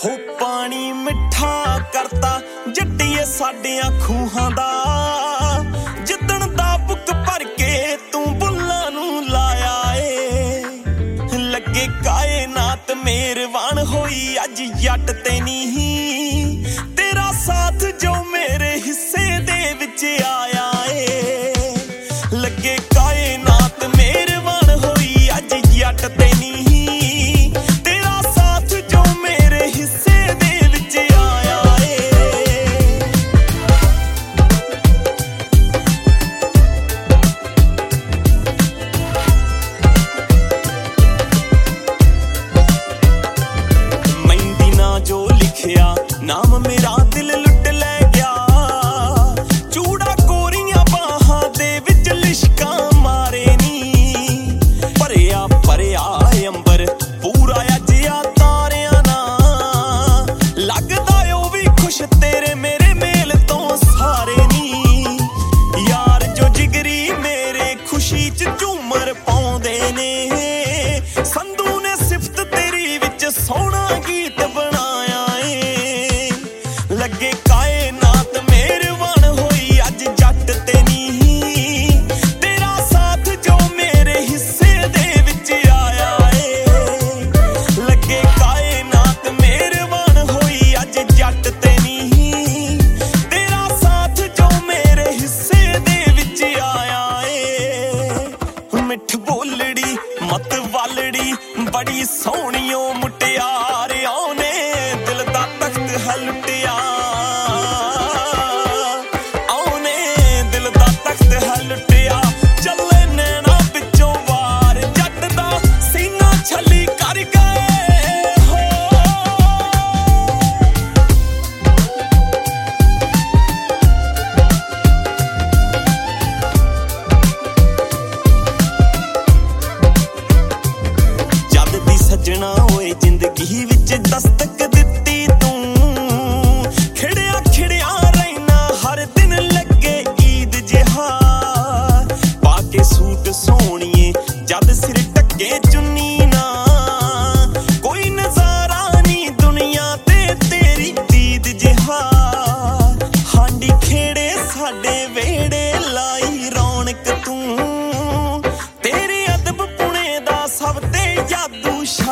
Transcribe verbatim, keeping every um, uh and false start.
ਹੋ ਪਾਣੀ ਮਿੱਠਾ ਕਰਤਾ ਜੱਟੀਏ ਸਾਡਿਆਂ ਖੂਹਾਂ ਦਾ ਜਿੱਦਣ ਦਾ ਬੁੱਕ ਭਰ ਕੇ ਤੂੰ ਬੁੱਲਾਂ ਨੂੰ ਲਾਇਆ ਏ ਲੱਗੇ ਕਾਇਨਾਤ ਮਿਹਰਬਾਨ ਹੋਈ ਅੱਜ ਜੱਟ ਤੇ ਨਹੀਂ ਤੇਰਾ ਸਾਥ ਜੋ ਮੇਰੇ ਹਿੱਸੇ ਦੇ ਵਿੱਚ ਆਇਆ ਏ ਲੱਗੇ ਕਾਇਨਾਤ ਮਿਹਰਬਾਨ ਹੋਈ ਅੱਜ ਜੱਟ ਤੇ ਨਹੀਂ ਤੇਰਾ ਸਾਥ ਜੋ ਮੇਰੇ ਹਿੱਸੇ ਦੇ ਵਿੱਚ ਆਇਆ ਏ ਮਹਿੰਦੀ ਨਾ ਜੋ ਲਿਖਿਆ ਨਾਮ ਮੇਰਾ ਦਿਲ ਲੁੱਟ ਲੈ ਗਿਆ ਚੂੜਾ ਕੋਰੀਆਂ ਬਾਹਾਂ ਦੇ ਵਿੱਚ ਲਿਸ਼ਕਾਂ ਮਾਰੇ ਨੀ ਭਰਿਆ ਭਰਿਆ ਅੰਬਰ ਪੂਰਾ ਅਜਿਆ ਤਾਰਿਆਂ ਨਾ ਲੱਗਦਾ ਉਹ ਵੀ ਖੁਸ਼ ਤੇਰੇ ਮੇਰੇ ਮੇਲ ਤੋਂ ਸਾਰੇ ਨੀ ਯਾਰ ਜੋ ਜਿਗਰੀ ਮੇਰੇ ਖੁਸ਼ੀ ਚ ਝੂਮਰ ਪਾਉਂਦੇ ਨੇ ਸੰਧੂ ਨੇ ਸਿਫਤ ਤੇਰੀ ਵਿੱਚ ਸੋਹਣਾ ਗੀਤ ਬਣਾਇਆ ਏ ਲੱਗੇ ਕਾਇਨਾਤ ਮਿਹਰਬਾਨ ਹੋਈ ਅੱਜ ਜੱਟ ਤੇ ਨਹੀਂ ਤੇਰਾ ਸਾਥ ਜੋ ਮੇਰੇ ਹਿੱਸੇ ਦੇ ਵਿੱਚ ਆਇਆ ਏ ਲੱਗੇ ਕਾਇਨਾਤ ਮਿਹਰਬਾਨ ਹੋਈ ਅੱਜ ਜੱਟ ਤੇ ਨਹੀਂ ਤੇਰਾ ਸਾਥ ਜੋ ਮੇਰੇ ਹਿੱਸੇ ਦੇ ਵਿੱਚ ਆਇਆ ਏ ਮਿੱਠ ਬੋਲੜੀ ਮਤ ਵਾਲੜੀ ਬੜੀ ਸੋਹਣੀਓ ਮੁਟਿਆਰਿਆਂ ਨੇ ਦਿਲ ਦਾ ਤਖਤ ਹੈ ਲੁੱਟਿਆ ਆਉਨੇ ਦਿਲ ਦਾ ਤਖਤ ਹੈ ਲੁੱਟਿਆ ਚੱਲੇ ਨੈਣਾ ਵਿੱਚੋਂ ਵਾਰ ਜੱਟ ਦਾ ਸੀਨਾ ਛਲੀ ਕਰ ਗਏ ਹੋ ਜਦ ਦੀ ਸੱਜਣਾ ਹੋਏ ਜ਼ਿੰਦਗੀ ਵਿੱਚ ਦਸਤਕ ਦਿੱਤੀ ਤੂੰ ਖਿੜਿਆ ਖਿੜਿਆ ਰਹਿਣਾ ਹਰ ਦਿਨ ਲੱਗੇ ਈਦ ਜਿਹਾ ਪਾ ਕੇ ਸੂਟ ਸੋਹਣੀਏ ਜਦ ਸਿਰ ਢੱਕੇ ਚੁੰਨੀ ਨਾ ਕੋਈ ਨਜ਼ਾਰਾ ਨਹੀਂ ਦੁਨੀਆ ਤੇ ਤੇਰੀ ਦੀਦ ਜਿਹਾ ਹਾਂਡੀ ਖੇੜੇ ਸਾਡੇ ਵਿਹੜੇ ਲਾਈ ਰੌਣਕ ਤੂੰ ਤੇਰੇ ਅਦਬ ਪੁਣੇ ਦਾ ਸਭ ਤੇ ਜਾਦੂ